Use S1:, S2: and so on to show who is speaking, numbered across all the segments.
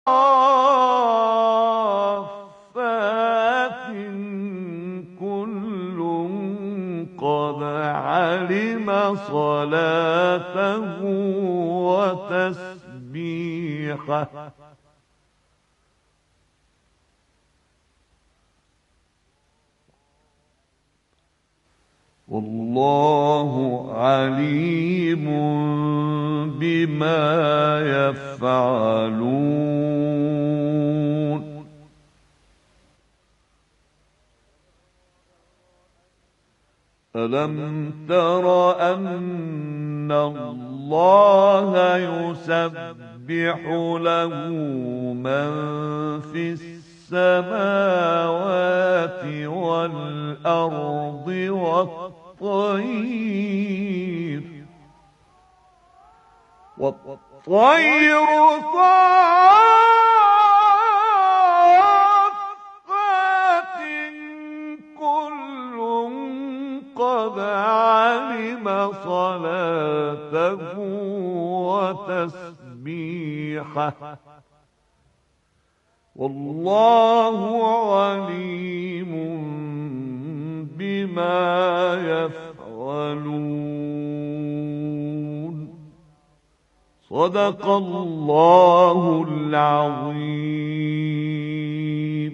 S1: كل قد علم صلاته وتسبيحه والله عليم بما يفعلون ألم تر أن الله يسبح له من في السماوات والأرض والطير صافات كل قد علم صلاته وتسبيحه والله عليم بما يفعلون صدق الله العظيم.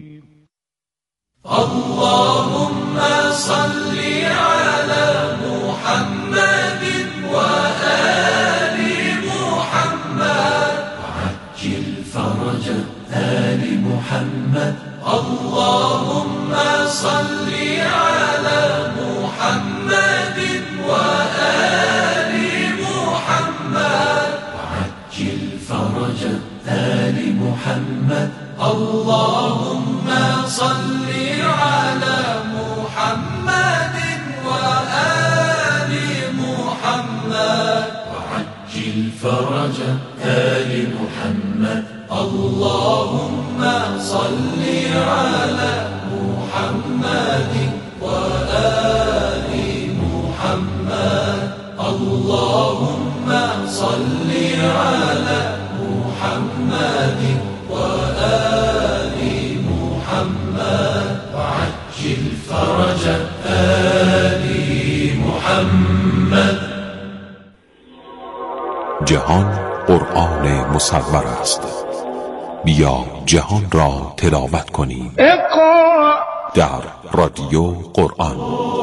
S2: اللهم صل على محمد وآل محمد وعجل فرج آل محمد. اللهم صل على محمد وآل محمد وعجل فرج آل محمد. اللهم صل على محمد وآل محمد وعجل فرج آل محمد. اللهم صل على محمد وآل محمد. اللهم صل على محمد وآل محمد وعجل فرج آل محمد.
S3: جهان قرآن مصور است، بیا جهان را تلاوت کنیم.
S4: اقرأ
S3: در رادیو قرآن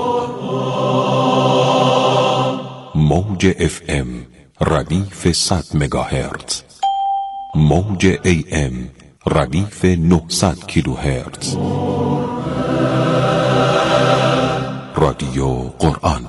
S3: موج FM ردیف 100 مگاهرتز، موج AM ردیف 900 کیلوهرتز. رادیو قرآن.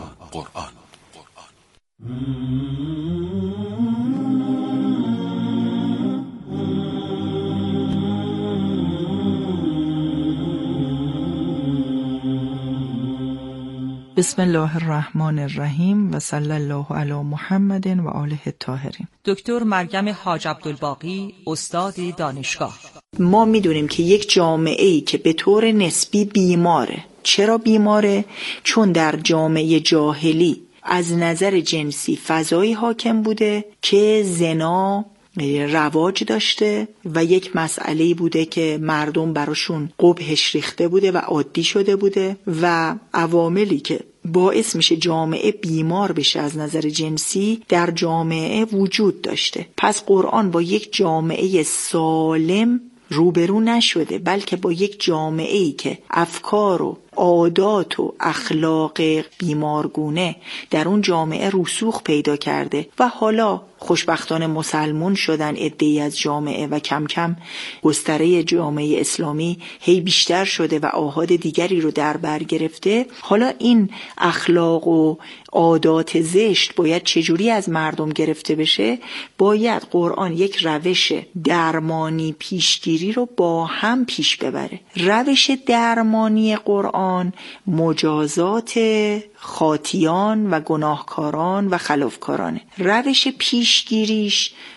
S5: بسم الله الرحمن الرحیم و صلی الله علی محمد و آله الطاهرین.
S6: دکتر مریم حاج عبدالباقی، استاد دانشگاه.
S5: ما میدونیم که یک جامعه‌ای که به طور نسبی بیماره. چرا بیماره؟ چون در جامعه جاهلی از نظر جنسی فضایی حاکم بوده که زنا رواج داشته و یک مسئله‌ای بوده که مردم براشون قبحش ریخته بوده و عادی شده بوده و عواملی که باعث میشه جامعه بیمار بشه از نظر جنسی در جامعه وجود داشته. پس قرآن با یک جامعه سالم روبرو نشده، بلکه با یک جامعه‌ای که افکار و عادات و اخلاق بیمارگونه در اون جامعه رسوخ پیدا کرده و حالا خوشبختانه مسلمون شدن عده‌ای از جامعه و کم کم گستره جامعه اسلامی هی بیشتر شده و آحاد دیگری رو در بر گرفته. حالا این اخلاق و عادات زشت باید چجوری از مردم گرفته بشه؟ باید قرآن یک روش درمانی پیشگیری رو با هم پیش ببره. روش درمانی قرآن مجازات خاطیان و گناهکاران و خلافکارانه. روش پیشگیریش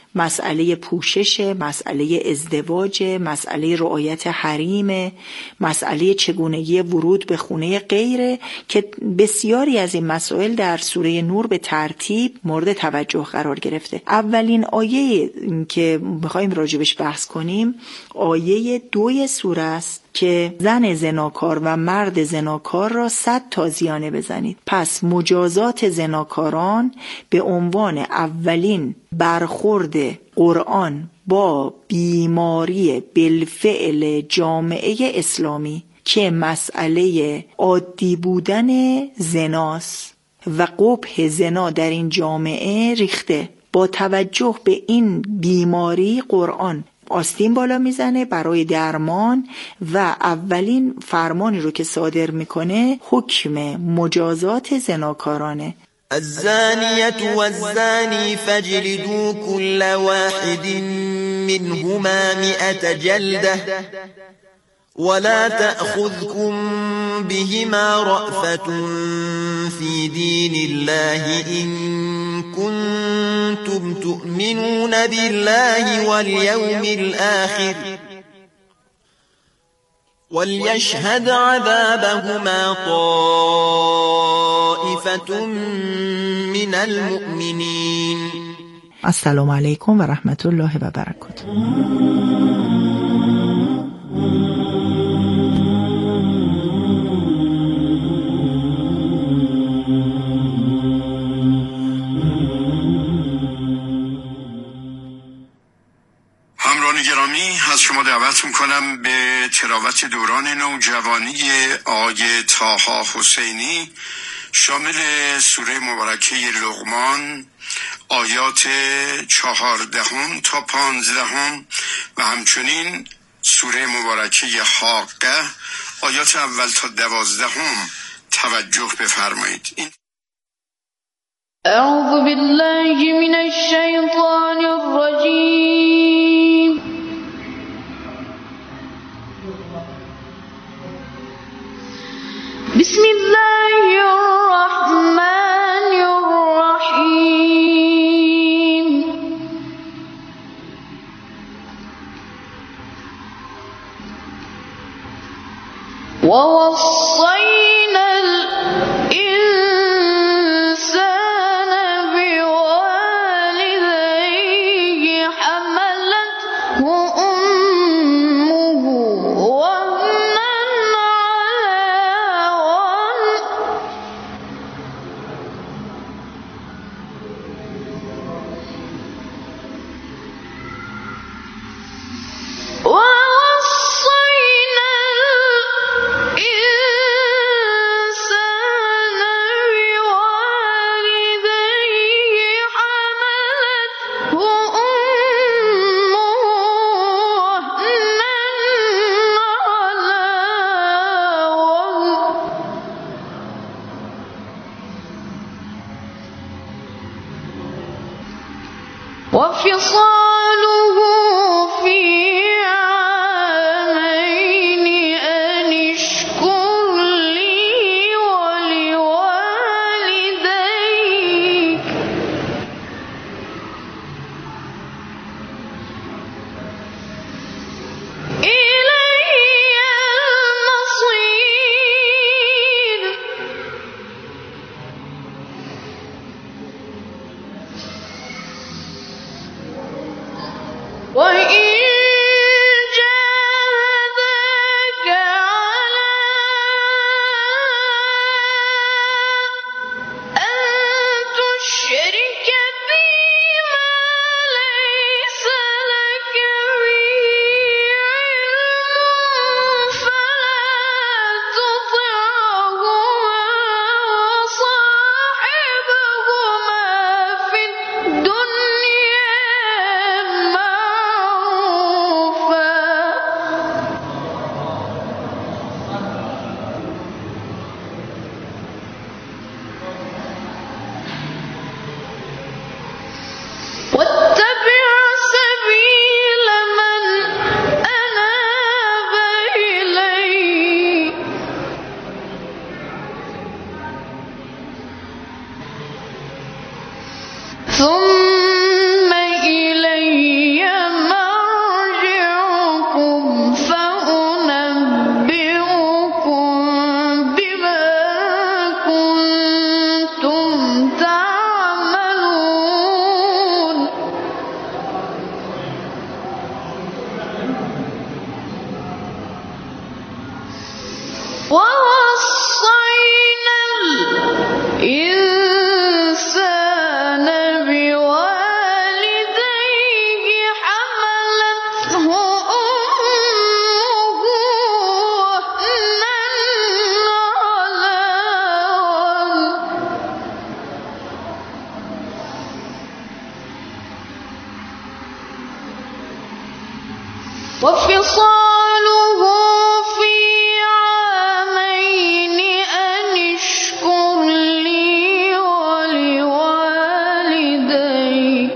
S5: مسئله پوشش، مسئله ازدواج، مسئله رعایت حریم، مسئله چگونگی ورود به خونه غیره که بسیاری از این مسائل در سوره نور به ترتیب مورد توجه قرار گرفته. اولین آیه که می‌خوایم راجبش بحث کنیم آیه 2 سوره است که زن زناکار و مرد زناکار را 100 تازیانه بزنید. پس مجازات زناکاران به عنوان اولین برخورد قرآن با بیماری بالفعل جامعه اسلامی که مسئله عادی بودن زناست و قبح زنا در این جامعه ریخته. با توجه به این بیماری قرآن آستین بالا میزنه برای درمان و اولین فرمانی رو که صادر میکنه حکم مجازات زناکارانه.
S4: الزانية والزاني فاجلدوا كل واحد منهما 100 جلدة ولا تأخذكم بهما رأفة في دين الله إن كنتم تؤمنون بالله واليوم الآخر وليشهد عذابهما طائفة من المؤمنين.
S5: السلام علیکم و رحمت الله و برکاته.
S7: همراهان گرامی، از شما دعوت میکنم به تلاوت دوران نوجوانی آقای طاها حسینی شامل سوره مبارکه لقمان آیات 14 تا 15 و همچنین سوره مبارکه حاقه آیات اول تا 12 توجه بفرمایید.
S8: اعوذ بالله من الشیطان الرجیم. بسم الله الرحمن الرحیم. ووصینا الإنسان بوالديه حملته أمه وهنا على وهن ووصينا الإنسان بوالديه حملته أمه وهنا على وهن وفصاله في عامين أن اشكر لي ولوالديك إلي المصير. وفصاله في عامين أن اشكر لي ولوالديك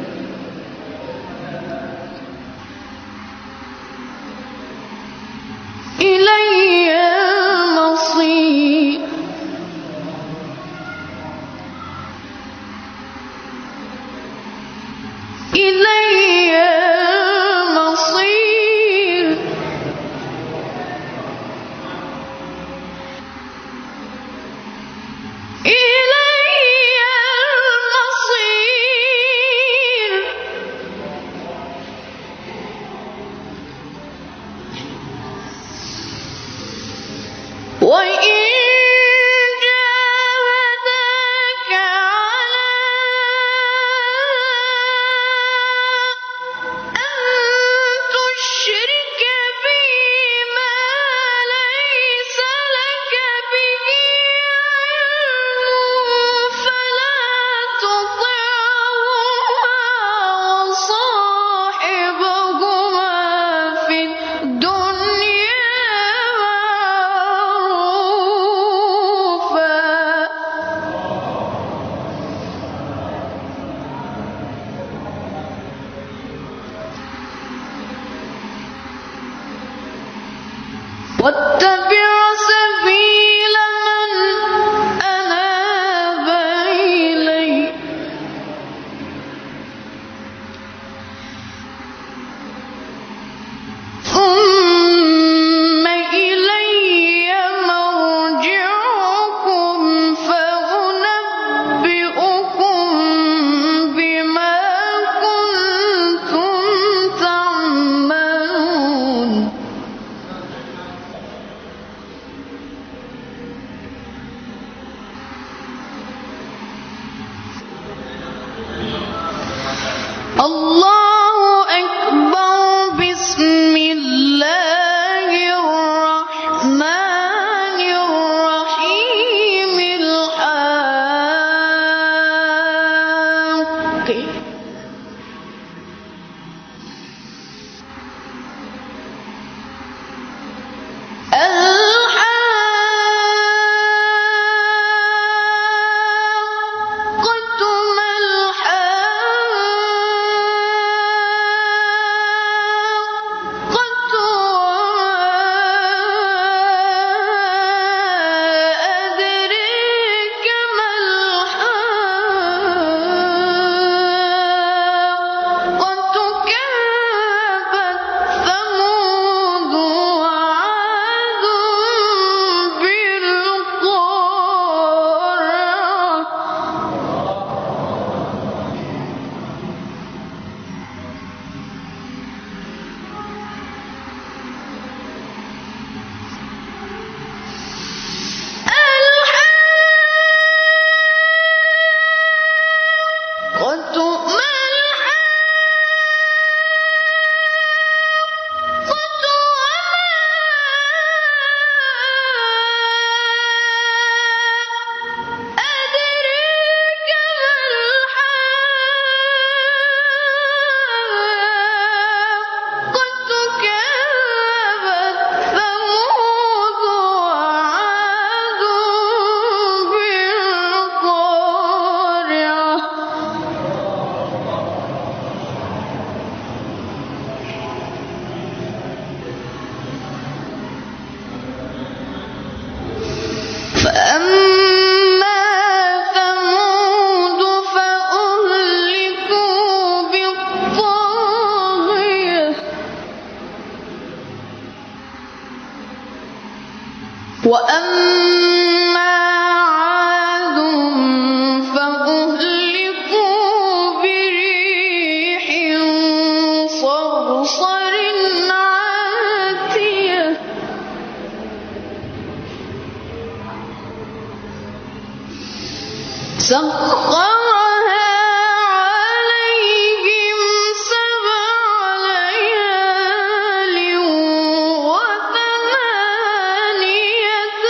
S8: إلي المصير إلي المصير إلي المصير وإن جاهداك على أن تشرك بي ما ليس لك به علم فلا تطعهما وصاحبهما في الدنيا واتبع سبيل من أناب إلي ثم إلي مرجعكم فأنبئكم بما كنتم تعملون الله أكبر بسم الله الرحمن الرحيم الحق الحاقة ما الحاقة أدريك ما الحاقة كذبت ثمود وعاد فأما ثمود فأهلكوا بالطاغية وأما عاد فأهلكوا بريح صرصر عاتية سخرها عليهم 7 ليال و8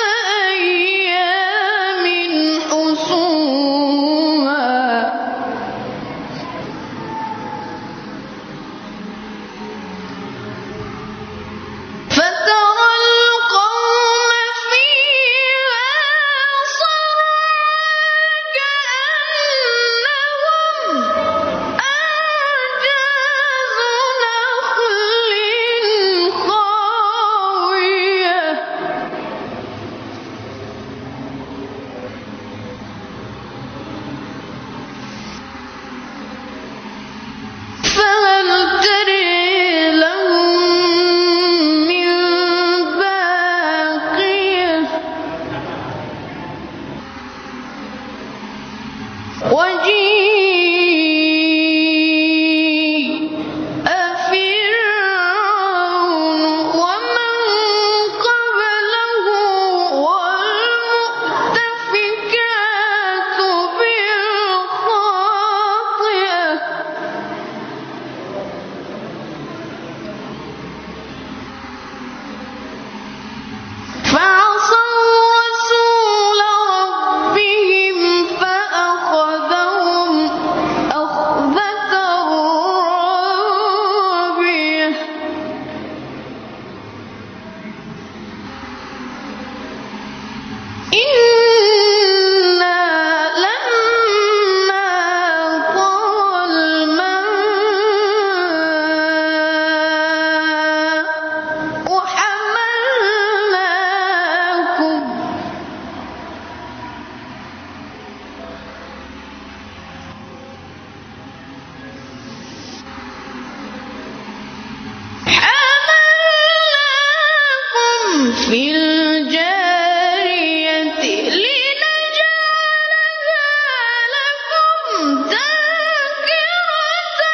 S8: أيام حسوما في الجارية لنجعلها لكم تذكرة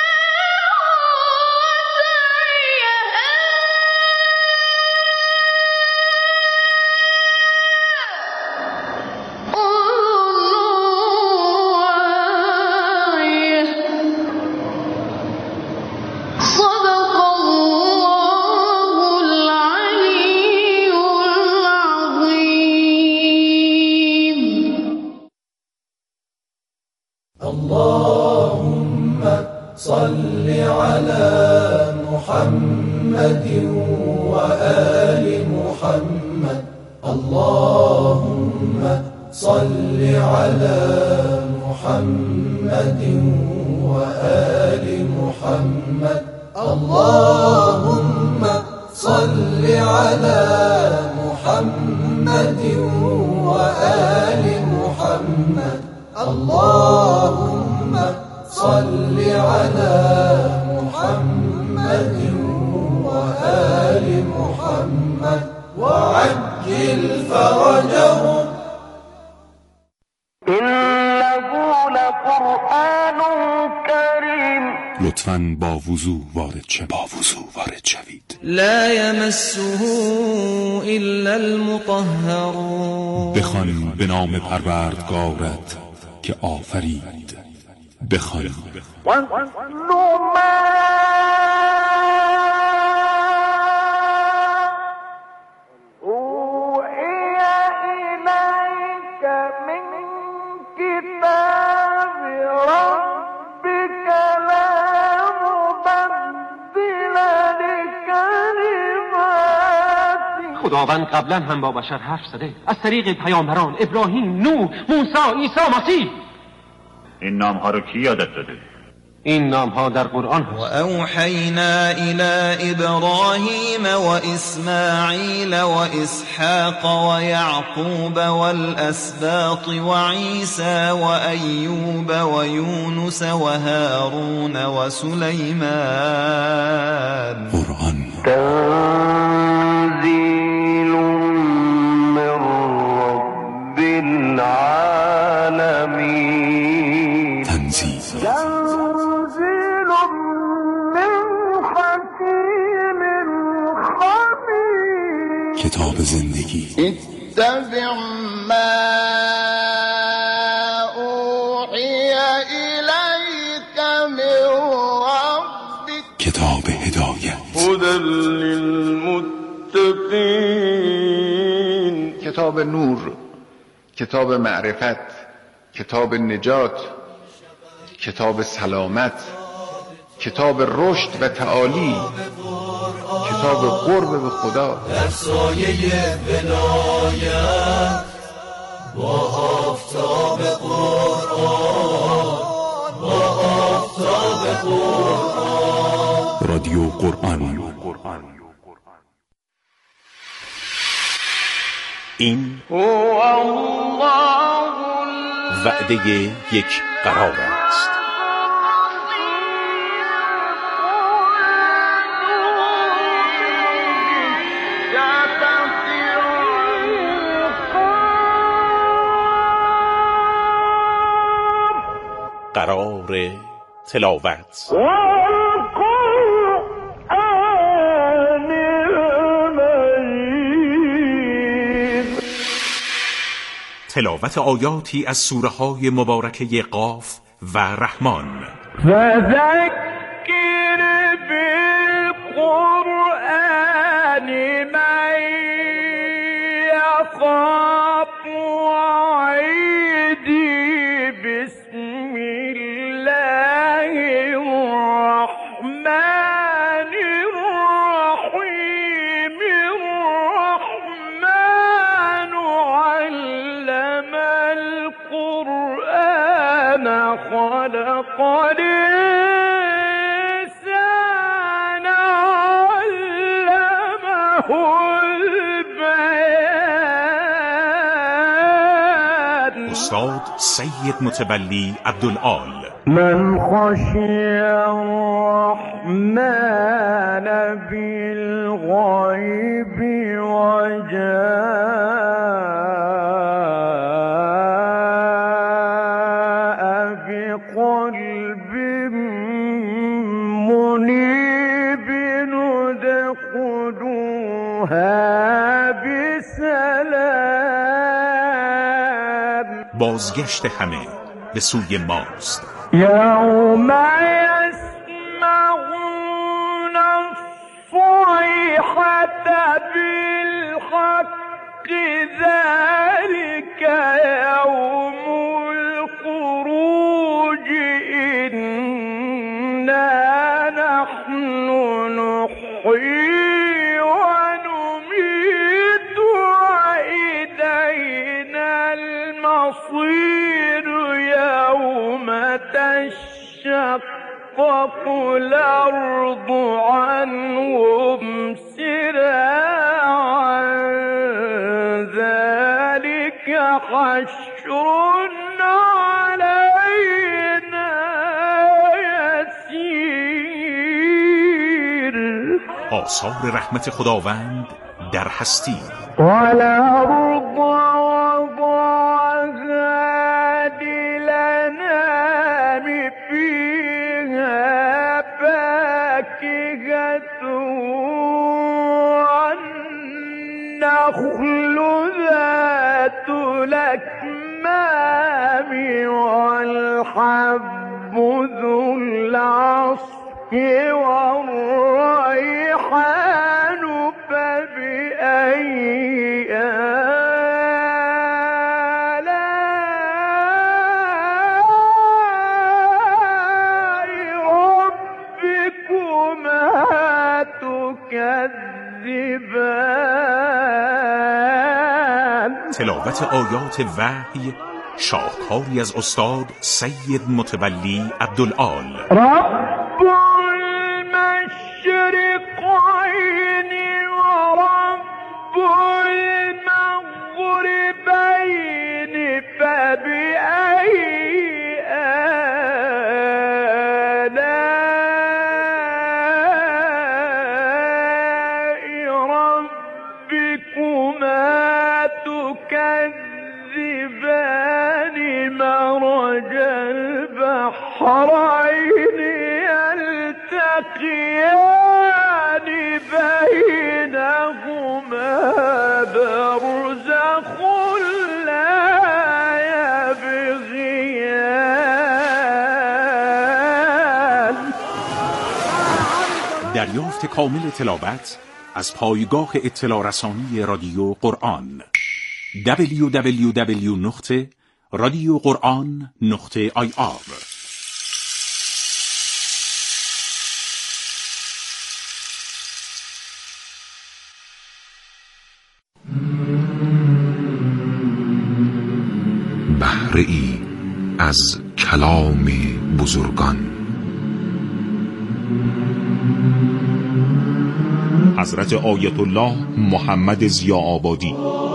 S8: وتعيها صدق الله العلي العظيم.
S2: اللهم صل على محمد وآل محمد. اللهم صل على محمد وآل محمد. اللهم صل على محمد وآل محمد. اللهم صل على محمد وآل محمد وعجل فرجهم. إنه لقرآن كريم.
S3: لطفاً با وضوح وارد شوید.
S2: لا يمسه إلا المطهرون.
S3: بخوان به نام پروردگارت که آفرید. بخوان
S9: خداوند قبلا هم با بشر حرف زده از طریق پیامبران ابراهیم، نوح، موسی، عیسی مسیح.
S10: این نامها رو کی یادت داده؟
S9: این نامها در قرآن هست.
S2: و اوحینا الی ابراهیم و اسماعیل و اسحاق و یعقوب والاسباط و عیسی و ایوب و یونس و هارون و سلیمان.
S3: قرآن
S1: تنزیل من رب العالمین.
S3: تنزیل کتاب زندگی.
S4: اتبع ما اوحی الیک من ربک.
S3: کتاب هدایت.
S1: هدی للمتقین.
S11: کتاب نور، کتاب معرفت، کتاب نجات، کتاب سلامت، کتاب رشد و تعالی، کتاب قرب به خدا.
S2: در سایه ولایت با آفتاب قرآن، با آفتاب قرآن.
S3: رادیو قرآن.
S12: این
S1: هو الله
S12: وعده یک قرار است. قرار تلاوت. تلاوت آیاتی از سوره های مبارکه قاف و رحمان.
S1: فذکر بالقرآن من یخاف وعیدی. بسم الله الرحمن الرحیم. الرحمن علم القرآن خلق الإنسان علمه البيان.
S12: استاد سید متولی عبدالعال.
S1: من خشی الرحمن بالغیب و جاء بقلب منیب ادخلوها بسلام.
S12: بازگشت همه به سوی ماست.
S1: یوم یسمعون الصیحة بالحق ذلك یوم الخروج انا نحن نحیی و نمیت وإلینا المصیر یوم تشقق الأرض عنهم سراعا ذلك حشر علينا يسير.
S12: آثار رحمت خداوند در هستی.
S1: والأرض وضعها للأنام فيها فاكهة والنخل ذات الأكمام والحب ذو العصف والريحان فبأي آلاء ربكما تكذبان.
S12: تلاوت آیات وحی شاهکاری از استاد سید متولی عبدالعال.
S1: رب المشرقین و رب المغربین فبأي آلاء ربكما تكذبان. مرج البحرين يلتقيان بينهما برزخ لا يبغيان.
S12: دریافت کامل تلاوت از پایگاه اطلاع رسانی رادیو قرآن www.radioquran.ir.
S3: بهره ای از کلام بزرگان.
S12: حضرت آیت الله محمد ضیاء‌آبادی.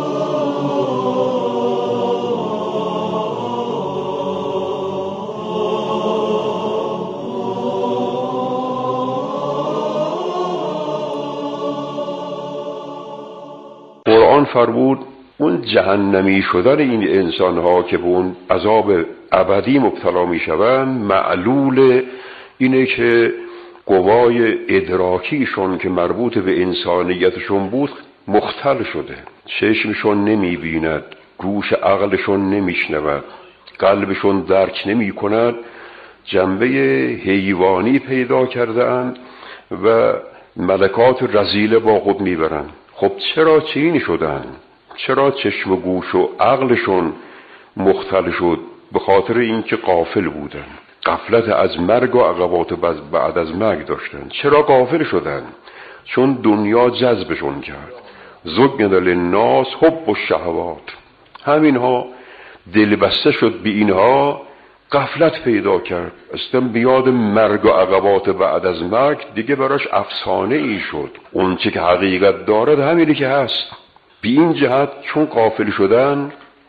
S13: قرآن فرمود اون جهنمی شدن این انسان ها که به اون عذاب ابدی مبتلا می شوند معلول اینه که قوای ادراکیشون که مربوط به انسانیتشون بود مختل شده. چشمشون نمی بیند، گوش عقلشون نمی شنود، قلبشون درک نمی کند، جنبه حیوانی پیدا کرده اند و ملکات رذیله با خود می برند. خب چرا چنین شدن؟ چرا چشم و گوش و عقلشون مختل شد؟ به خاطر اینکه غافل بودن، غفلت از مرگ و عقبات بعد از مرگ داشتن. چرا غافل شدن؟ چون دنیا جذبشون کرد. زگن للناس حب الشهوات، همینها دل بسته شد به اینها، غفلت پیدا کرد. اصلا بیاد مرگ و عقبات بعد از مرگ دیگه براش افسانه ای شد. اون چه که حقیقت دارد همینی که هست. به این جهت چون غافل شدن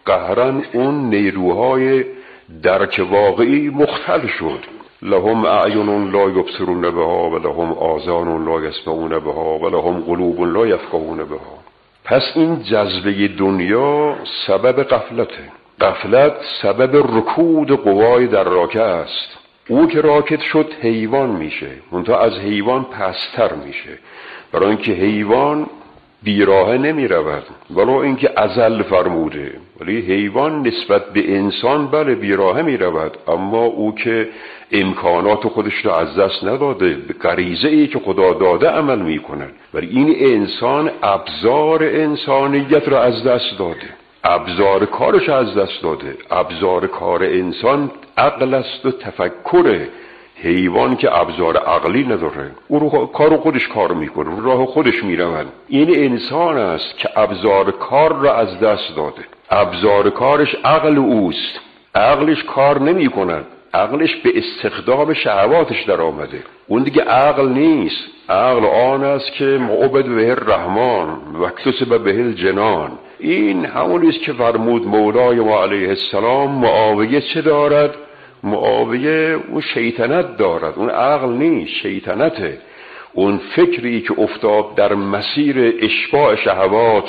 S13: قهرن اون نیروهای درک واقعی مختل شد. لهم اعین لا یبصرون بها و لهم آذان لا یسمعون بها و لهم قلوب لا یفقهون بها. پس این جذبه دنیا سبب غفلته. غفلت سبب رکود قوای در راکه است. او که راکد شد حیوان میشه، منتها از حیوان پستر میشه، برای اینکه حیوان بیراهه نمی رود، ولو اینکه ازل فرموده، ولی حیوان نسبت به انسان بله بیراهه می رود، اما او که امکانات خودش را از دست نداده، به غریزه ای که خدا داده عمل می کند. ولی این انسان ابزار انسانیت را از دست داده، ابزار کارش از دست داده. ابزار کار انسان عقل است و تفکره. حیوان که ابزار عقلی نداره، او رو کارو خودش کار میکنه، راه خودش میرود. این انسان است که ابزار کار را از دست داده. ابزار کارش عقل اوست، عقلش کار نمی کند، عقلش به استخدام شهواتش در آمده. اون دیگه عقل نیست. عقل آن است که معبد به الرحمن و کسب به الجنان. این همون است که فرمود مولای ما علیه السلام معاویه چه دارد؟ معاویه اون شیطنت دارد، اون عقل نیست، شیطنته. اون فکری که افتاد در مسیر اشباع شهوات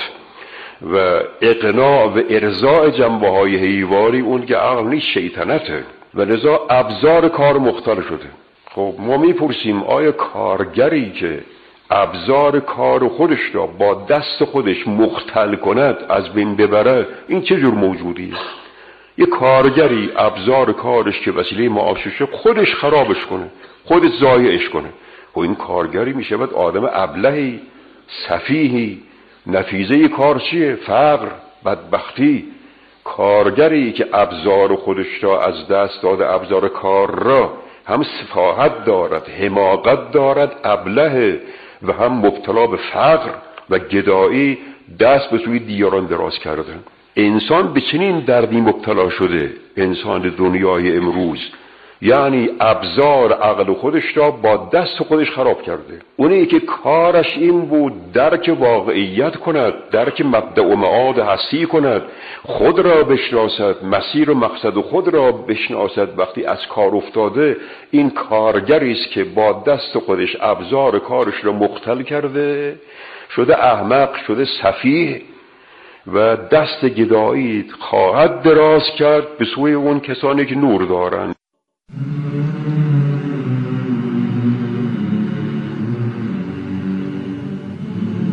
S13: و اقناع و ارضاء جنبه های حیوانی، اون که عقل نیست، شیطنته. و لذا ابزار کار مختل شده. خب ما میپرسیم آیا کارگری که ابزار کار خودش را با دست خودش مختل کند، از بین ببره، این چه جور موجودیه؟ یه کارگری ابزار کارش که وسیله معاششه خودش خرابش کنه، خودش ضایعش کنه، و این کارگری میشه باید آدم ابلهی، سفیهی. نتیجه کار چیه؟ فقر، بدبختی. کارگری که ابزار خودش را از دست داده، ابزار کار را، هم سفاهت دارد، حماقت دارد، ابله، و هم مبتلا به فقر و گدایی، دست به سوی دیگران دراز کردن. انسان به چنین دردی مبتلا شده، انسان دنیای امروز، یعنی ابزار عقل خودش را با دست خودش خراب کرده. اونی که کارش این بود درک واقعیت کند، درک مبدأ و معاد هستی کند، خود را بشناسد، مسیر و مقصد خود را بشناسد، وقتی از کار افتاده، این کارگری است که با دست خودش ابزار کارش را مختل کرده، شده احمق، شده سفیه، و دست گدایی خواهد دراز کرد به سوی اون کسانی که نور دارند.